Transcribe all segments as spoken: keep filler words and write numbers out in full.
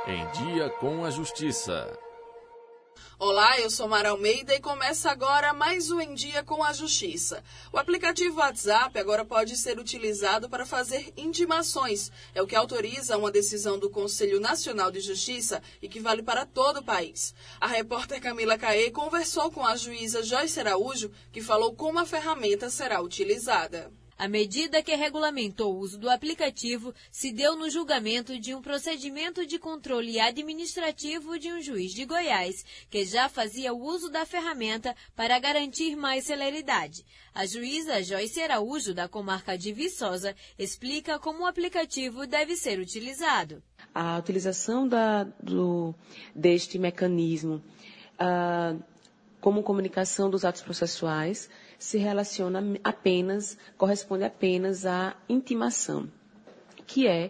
Em Dia com a Justiça. Olá, eu sou Mara Almeida e começa agora mais um Em Dia com a Justiça. O aplicativo WhatsApp agora pode ser utilizado para fazer intimações. É o que autoriza uma decisão do Conselho Nacional de Justiça e que vale para todo o país. A repórter Camila Caê conversou com a juíza Joyce Araújo, que falou como a ferramenta será utilizada. A medida que regulamentou o uso do aplicativo se deu no julgamento de um procedimento de controle administrativo de um juiz de Goiás, que já fazia o uso da ferramenta para garantir mais celeridade. A juíza Joyce Araújo, da comarca de Viçosa, explica como o aplicativo deve ser utilizado. A utilização da, do, deste mecanismo ah, como comunicação dos atos processuais se relaciona apenas, corresponde apenas à intimação, que é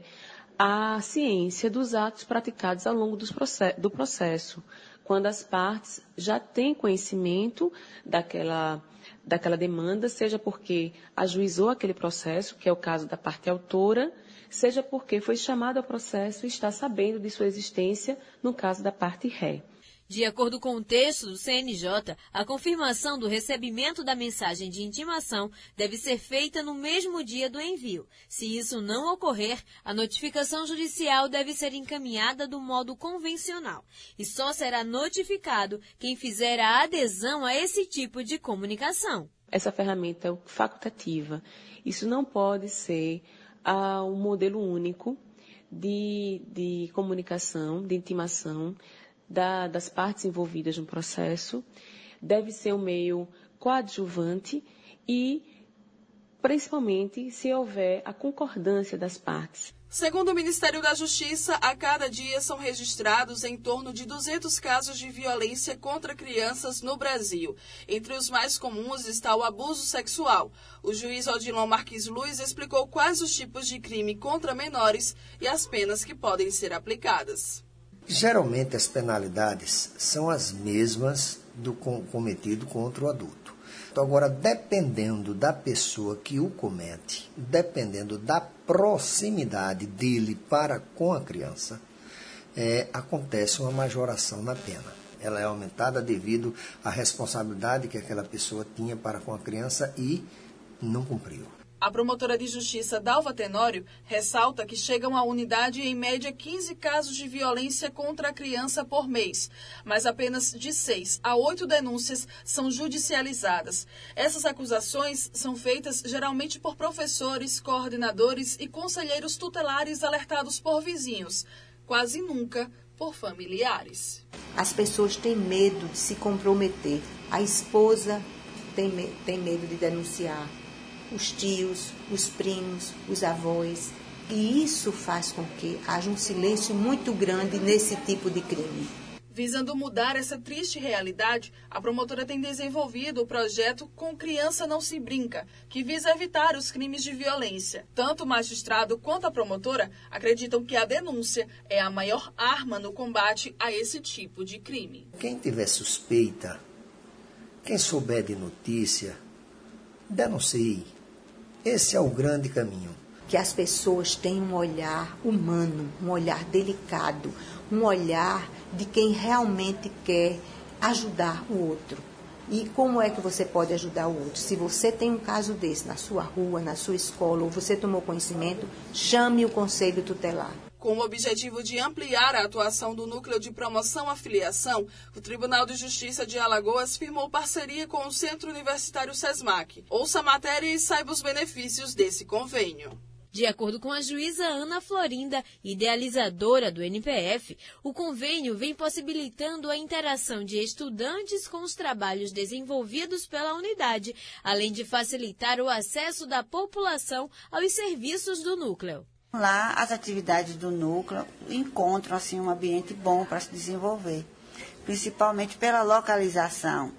a ciência dos atos praticados ao longo dos process- do processo, quando as partes já têm conhecimento daquela, daquela demanda, seja porque ajuizou aquele processo, que é o caso da parte autora, seja porque foi chamado ao processo e está sabendo de sua existência, no caso da parte ré. De acordo com o texto do C N J, a confirmação do recebimento da mensagem de intimação deve ser feita no mesmo dia do envio. Se isso não ocorrer, a notificação judicial deve ser encaminhada do modo convencional e só será notificado quem fizer a adesão a esse tipo de comunicação. Essa ferramenta é facultativa. Isso não pode ser ah, um modelo único de, de comunicação, de intimação, Da, das partes envolvidas no processo, deve ser um meio coadjuvante e, principalmente, se houver a concordância das partes. Segundo o Ministério da Justiça, a cada dia são registrados em torno de duzentos casos de violência contra crianças no Brasil. Entre os mais comuns está o abuso sexual. O juiz Odilon Marques Luiz explicou quais os tipos de crime contra menores e as penas que podem ser aplicadas. Geralmente as penalidades são as mesmas do cometido contra o adulto. Então, agora, dependendo da pessoa que o comete, dependendo da proximidade dele para com a criança, é, acontece uma majoração na pena. Ela é aumentada devido à responsabilidade que aquela pessoa tinha para com a criança e não cumpriu. A promotora de justiça Dalva Tenório ressalta que chegam à unidade em média quinze casos de violência contra a criança por mês, mas apenas de seis a oito denúncias são judicializadas. Essas acusações são feitas geralmente por professores, coordenadores e conselheiros tutelares alertados por vizinhos, quase nunca por familiares. As pessoas têm medo de se comprometer. A esposa tem, me- tem medo de denunciar. Os tios, os primos, os avós. E isso faz com que haja um silêncio muito grande nesse tipo de crime. Visando mudar essa triste realidade, a promotora tem desenvolvido o projeto Com Criança Não Se Brinca, que visa evitar os crimes de violência. Tanto o magistrado quanto a promotora acreditam que a denúncia é a maior arma no combate a esse tipo de crime. Quem tiver suspeita, quem souber de notícia, denuncie. Esse é o grande caminho. Que as pessoas tenham um olhar humano, um olhar delicado, um olhar de quem realmente quer ajudar o outro. E como é que você pode ajudar o outro? Se você tem um caso desse na sua rua, na sua escola, ou você tomou conhecimento, chame o Conselho Tutelar. Com o objetivo de ampliar a atuação do Núcleo de Promoção à Filiação, o Tribunal de Justiça de Alagoas firmou parceria com o Centro Universitário SESMAC. Ouça a matéria e saiba os benefícios desse convênio. De acordo com a juíza Ana Florinda, idealizadora do N P F, o convênio vem possibilitando a interação de estudantes com os trabalhos desenvolvidos pela unidade, além de facilitar o acesso da população aos serviços do núcleo. Lá, as atividades do núcleo encontram assim, um ambiente bom para se desenvolver, principalmente pela localização,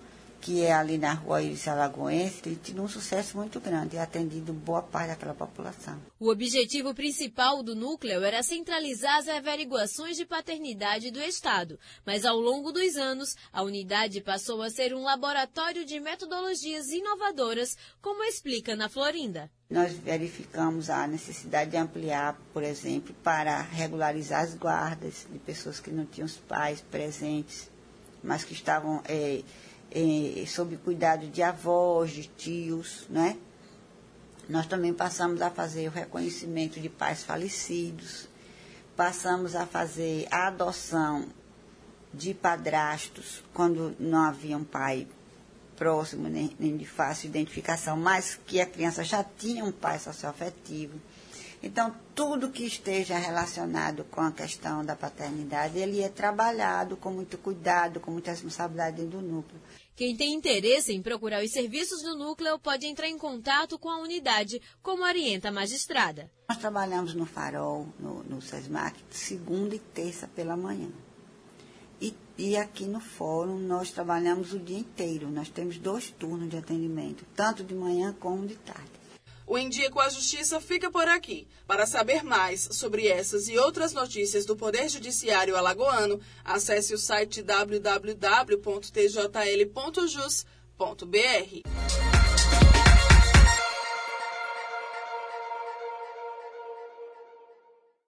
que é ali na rua Iris Alagoense, tem tido um sucesso muito grande e atendido boa parte daquela população. O objetivo principal do núcleo era centralizar as averiguações de paternidade do Estado, mas ao longo dos anos, a unidade passou a ser um laboratório de metodologias inovadoras, como explica Ana Florinda. Nós verificamos a necessidade de ampliar, por exemplo, para regularizar as guardas de pessoas que não tinham os pais presentes, mas que estavam é, é, sob cuidado de avós, de tios, né? Nós também passamos a fazer o reconhecimento de pais falecidos, passamos a fazer a adoção de padrastos, quando não havia um pai próximo, nem, nem de fácil identificação, mas que a criança já tinha um pai socioafetivo. Então, tudo que esteja relacionado com a questão da paternidade, ele é trabalhado com muito cuidado, com muita responsabilidade dentro do núcleo. Quem tem interesse em procurar os serviços do núcleo pode entrar em contato com a unidade, como orienta a magistrada. Nós trabalhamos no Farol, no, no SESMAC, segunda e terça pela manhã. E, e aqui no fórum nós trabalhamos o dia inteiro. Nós temos dois turnos de atendimento, tanto de manhã como de tarde. O Em Dia com a Justiça fica por aqui. Para saber mais sobre essas e outras notícias do Poder Judiciário alagoano, acesse o site w w w ponto t j l ponto jus ponto b r.